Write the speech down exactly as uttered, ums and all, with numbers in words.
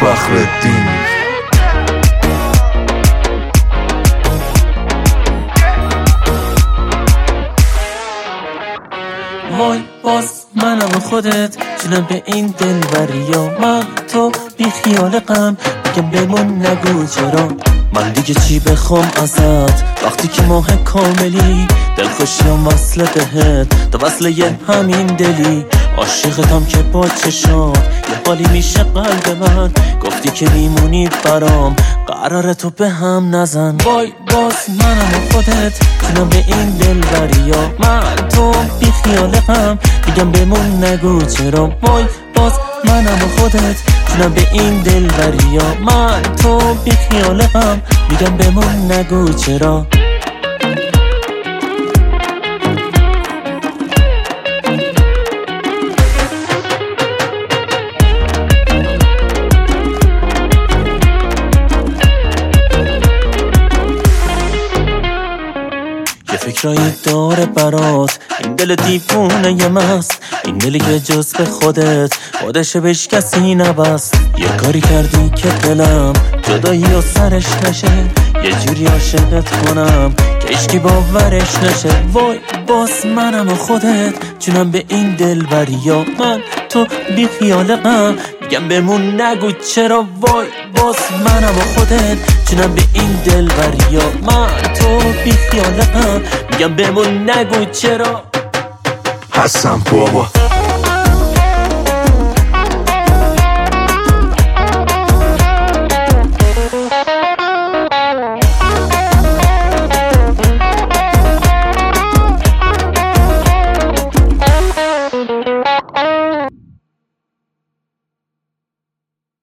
فخرالدین. وای باز منم و خودت جونم به این دلبریا، من تو بی خیال غم میگم بمون نگو چرا، من دیگه چی بخوام ازت وقتی که ماه کاملی، دلخوشیم وصل بهت تا وصل یه همین دلی، عاشقتم که با چشام یه حالی میشه قلب من، گفتی که میمونی برام قراره تو به هم نزن. وای باز منم و خودت جونم به این دلبریا، من تو بی خیال غم میگم بمون نگو چرا، وای باز منم و خودت جونم به این دلبریا، من تو بی خیال غم میگم بمون نگو چرا. فکرایی داره برات این دل دیوونه یه مست، این دلی که جز به خودت خودش بهش کسی نبست، یه کاری کردی که دلم جدایی و سرش نشه، یه جوری عاشقت کنم که عشقی باورش نشه. وای باز منم و خودت جونم به این دلبریا، من تو بی خیال غم میگم بمون نگو چرا، وای باز منم و خودت جونم به این دلبریا، من تو بی خیال غم میگم بمون نگو چرا. هستم بابا